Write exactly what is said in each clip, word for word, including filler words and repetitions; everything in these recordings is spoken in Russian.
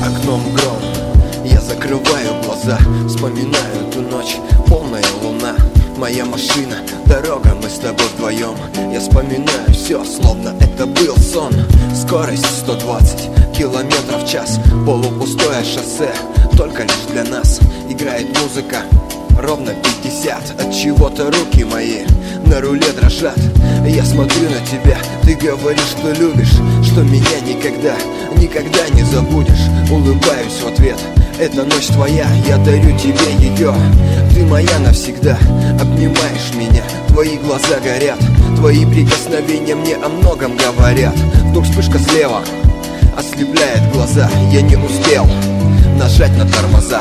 окном гром, я закрываю глаза, вспоминаю ту ночь, полная луна. Моя машина, дорога, мы с тобой вдвоем. Я вспоминаю все, словно это был сон. Скорость сто двадцать километров в час, полупустое шоссе, только лишь для нас. Играет музыка, ровно пятьдесят. От чего-то руки мои на руле дрожат. Я смотрю на тебя, ты говоришь, что любишь, что меня никогда, никогда не забудешь. Улыбаюсь в ответ, эта ночь твоя, я дарю тебе ее. Ты моя навсегда, обнимаешь меня, твои глаза горят, твои прикосновения мне о многом говорят. Вдруг вспышка слева ослепляет глаза, я не успел нажать на тормоза.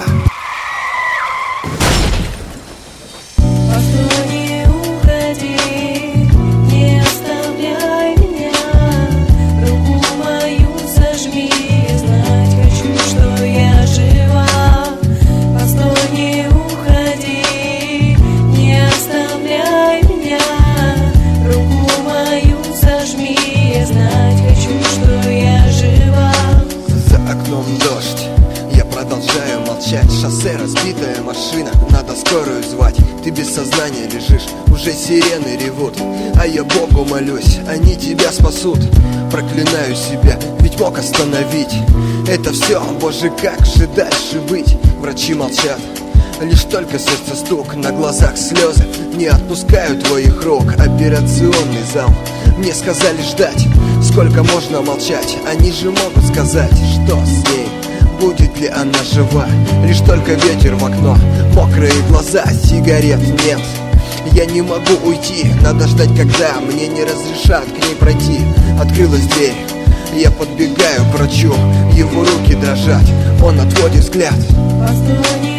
Дождь, я продолжаю молчать. Шоссе, разбитая машина, надо скорую звать. Ты без сознания лежишь, уже сирены ревут, а я Богу молюсь, они тебя спасут. Проклинаю себя, ведь мог остановить это все, боже, как же дальше быть? Врачи молчат, лишь только сердце стук, на глазах слезы, не отпускаю твоих рук. Операционный зал, мне сказали ждать. Сколько можно молчать? Они же могут сказать, что с ней, будет ли она жива. Лишь только ветер в окно, мокрые глаза, сигарет нет. Я не могу уйти, надо ждать, когда мне не разрешат к ней пройти. Открылась дверь, я подбегаю к врачу, его руки дрожат, он отводит взгляд.